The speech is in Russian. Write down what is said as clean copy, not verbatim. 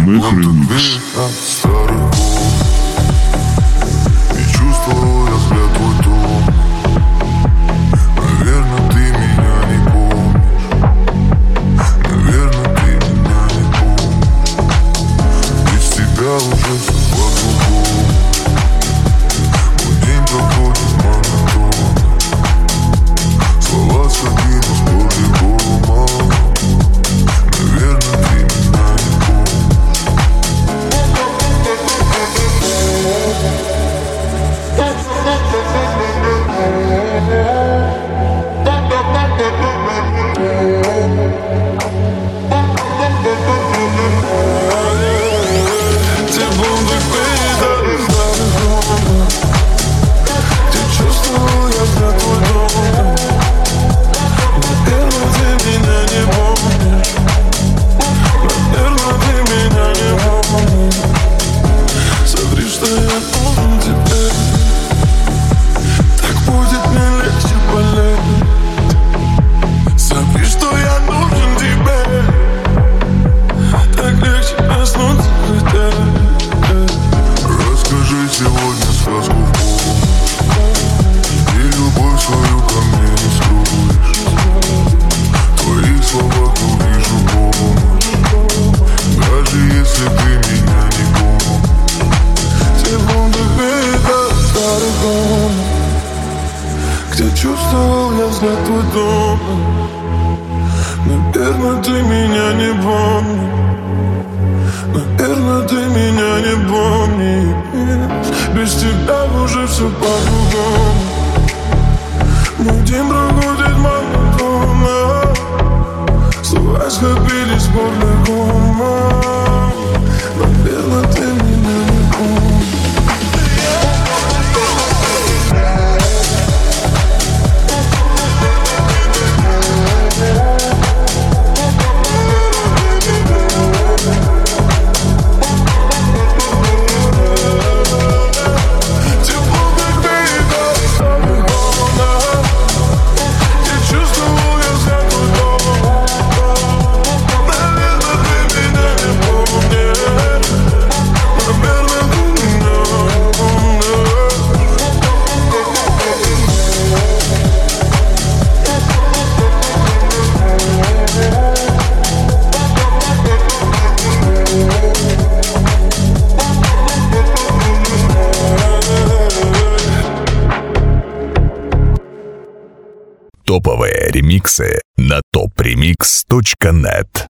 Мех ремикс. И чувствовал я взгляд твой дом. Наверное, ты меня не помнишь. Наверное, ты меня не помнишь. Без тебя уже все по-другому. Мой день проходит монотонно. Слова сходились по-любому. Наверное, ты меня не помнишь. Те бомбы передали старый дом. Где чувствовал я взгляд твой дом. Наверное, ты меня не помнишь. Наверное, ты меня не помнишь. Смотри, что я нужен тебе. Так будет мне легче болеть. Смотри, что я нужен тебе. Так легче проснуться хотеть. Расскажи сегодня сказку в пол. И любовь свою ко мне не скроешь. В твоих словах увижу помощь. Даже если ты меня не помнишь. Те бомбы передали старый дом. Где чувствовал я взгляд твой дом. Наверное, ты меня не помнишь. Наверное, ты меня не помнишь. Без тебя уже все по-другому. Мой день проходит монотонно. Слова схопились по-другому. Наверное, ты меня не помнишь. Топовые ремиксы на topremix.net.